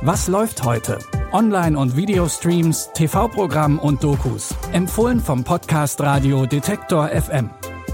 Was läuft heute? Online- und Videostreams, TV-Programm und Dokus. Empfohlen vom Podcast Radio Detektor FM.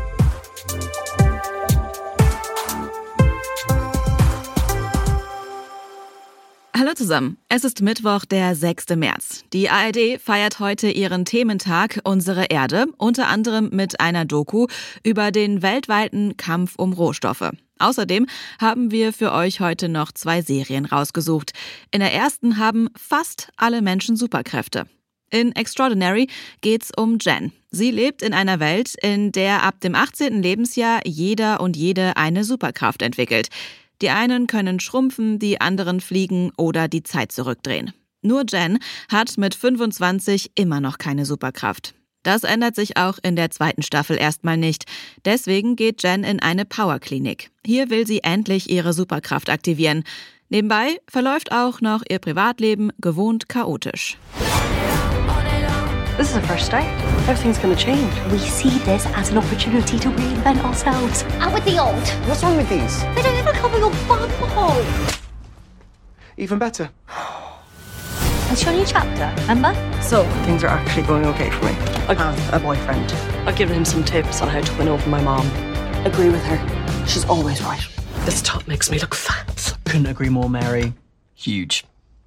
Hallo zusammen, es ist Mittwoch, der 6. März. Die ARD feiert heute ihren Thementag Unsere Erde, unter anderem mit einer Doku über den weltweiten Kampf um Rohstoffe. Außerdem haben wir für euch heute noch 2 Serien rausgesucht. In der ersten haben fast alle Menschen Superkräfte. In Extraordinary geht's um Jen. Sie lebt in einer Welt, in der ab dem 18. Lebensjahr jeder und jede eine Superkraft entwickelt. Die einen können schrumpfen, die anderen fliegen oder die Zeit zurückdrehen. Nur Jen hat mit 25 immer noch keine Superkraft. Das ändert sich auch in der 2. Staffel erstmal nicht. Deswegen geht Jen in eine Powerklinik. Hier will sie endlich ihre Superkraft aktivieren. Nebenbei verläuft auch noch ihr Privatleben gewohnt chaotisch. This is a fresh start. Everything's gonna change. We see this as an opportunity to reinvent ourselves. Out with the old. What's wrong with these? They don't even cover your bum hole. Even better. It's your new chapter, remember? So, things are actually going okay for me. I have a boyfriend. I've given him some tips on how to win over my mom. Agree with her. She's always right. This top makes me look fat. Couldn't agree more, Mary. Huge.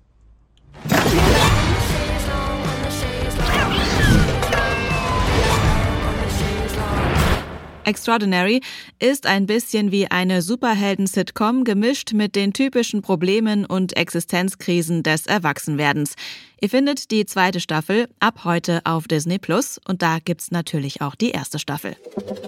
Extraordinary ist ein bisschen wie eine Superhelden-Sitcom gemischt mit den typischen Problemen und Existenzkrisen des Erwachsenwerdens. Ihr findet die 2. Staffel ab heute auf Disney+ und da gibt's natürlich auch die 1. Staffel.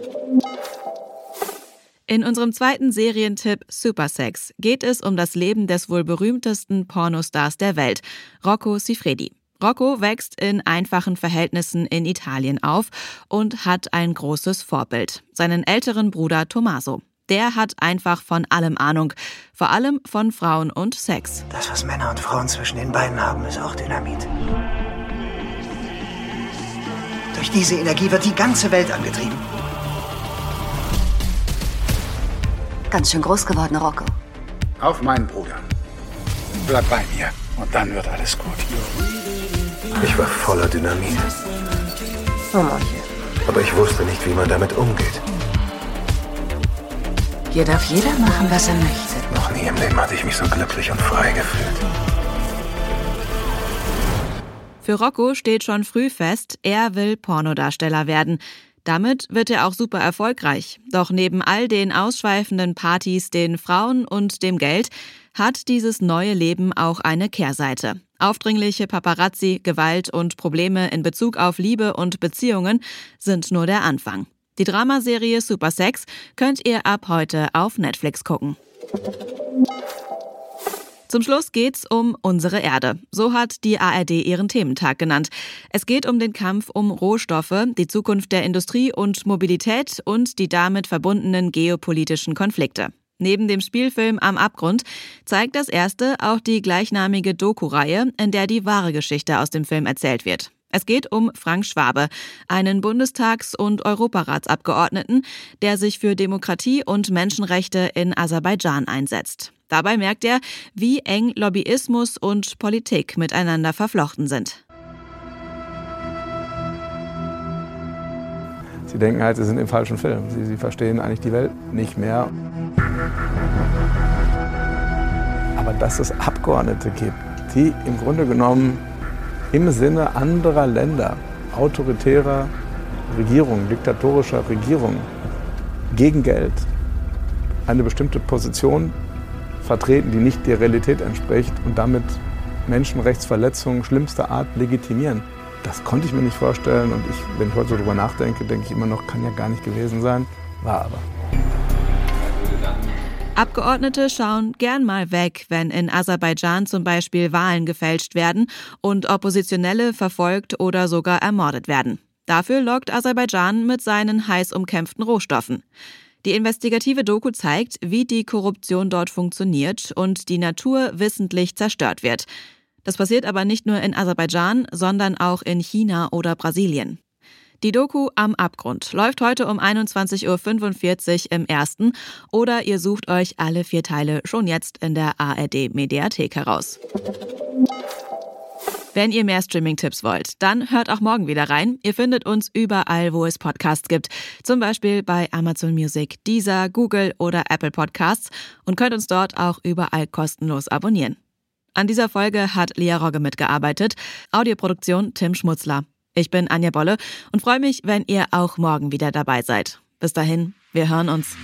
In unserem 2. Serientipp Supersex geht es um das Leben des wohl berühmtesten Pornostars der Welt, Rocco Siffredi. Rocco wächst in einfachen Verhältnissen in Italien auf und hat ein großes Vorbild, seinen älteren Bruder Tommaso. Der hat einfach von allem Ahnung, vor allem von Frauen und Sex. Das, was Männer und Frauen zwischen den Beinen haben, ist auch Dynamit. Durch diese Energie wird die ganze Welt angetrieben. Ganz schön groß geworden, Rocco. Auf meinen Bruder. Bleib bei mir und dann wird alles gut. Ich war voller Dynamit. Oh Mann. Aber ich wusste nicht, wie man damit umgeht. Hier darf jeder machen, was er möchte. Noch nie im Leben hatte ich mich so glücklich und frei gefühlt. Für Rocco steht schon früh fest, er will Pornodarsteller werden. Damit wird er auch super erfolgreich. Doch neben all den ausschweifenden Partys, den Frauen und dem Geld hat dieses neue Leben auch eine Kehrseite. Aufdringliche Paparazzi, Gewalt und Probleme in Bezug auf Liebe und Beziehungen sind nur der Anfang. Die Dramaserie Supersex könnt ihr ab heute auf Netflix gucken. Zum Schluss geht's um Unsere Erde. So hat die ARD ihren Thementag genannt. Es geht um den Kampf um Rohstoffe, die Zukunft der Industrie und Mobilität und die damit verbundenen geopolitischen Konflikte. Neben dem Spielfilm Am Abgrund zeigt das erste auch die gleichnamige Doku-Reihe, in der die wahre Geschichte aus dem Film erzählt wird. Es geht um Frank Schwabe, einen Bundestags- und Europaratsabgeordneten, der sich für Demokratie und Menschenrechte in Aserbaidschan einsetzt. Dabei merkt er, wie eng Lobbyismus und Politik miteinander verflochten sind. Sie denken halt, sie sind im falschen Film. Sie verstehen eigentlich die Welt nicht mehr. Aber dass es Abgeordnete gibt, die im Grunde genommen im Sinne anderer Länder, autoritärer Regierungen, diktatorischer Regierungen, gegen Geld eine bestimmte Position vertreten, die nicht der Realität entspricht und damit Menschenrechtsverletzungen schlimmster Art legitimieren. Das konnte ich mir nicht vorstellen und wenn ich heute so drüber nachdenke, denke ich immer noch, kann ja gar nicht gewesen sein, war aber. Abgeordnete schauen gern mal weg, wenn in Aserbaidschan zum Beispiel Wahlen gefälscht werden und Oppositionelle verfolgt oder sogar ermordet werden. Dafür lockt Aserbaidschan mit seinen heiß umkämpften Rohstoffen. Die investigative Doku zeigt, wie die Korruption dort funktioniert und die Natur wissentlich zerstört wird. Das passiert aber nicht nur in Aserbaidschan, sondern auch in China oder Brasilien. Die Doku Am Abgrund läuft heute um 21.45 Uhr im Ersten oder ihr sucht euch alle 4 Teile schon jetzt in der ARD-Mediathek heraus. Wenn ihr mehr Streaming-Tipps wollt, dann hört auch morgen wieder rein. Ihr findet uns überall, wo es Podcasts gibt. Zum Beispiel bei Amazon Music, Deezer, Google oder Apple Podcasts und könnt uns dort auch überall kostenlos abonnieren. An dieser Folge hat Lea Rogge mitgearbeitet. Audioproduktion Tim Schmutzler. Ich bin Anja Bolle und freue mich, wenn ihr auch morgen wieder dabei seid. Bis dahin, wir hören uns.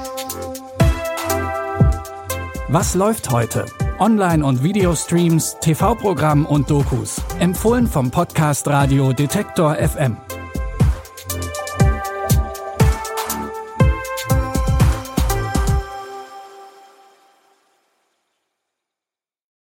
Was läuft heute? Online- und Videostreams, TV-Programm und Dokus. Empfohlen vom Podcast Radio Detektor FM.